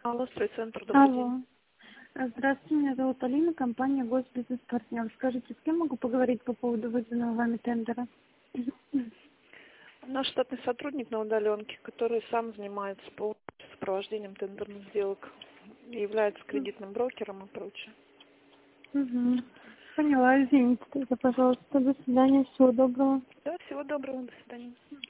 Алло, стройцентр, добрый день. Алло. Здравствуйте, меня зовут Алина, компания Госбизнес-партнер. Скажите, с кем могу поговорить по поводу выданного вами тендера? Наш штатный сотрудник на удаленке, который сам занимается полностью сопровождением тендерных сделок, и является кредитным брокером и прочее. Угу. Поняла, извините тогда, пожалуйста. До свидания, всего доброго. Да, всего доброго, до свидания.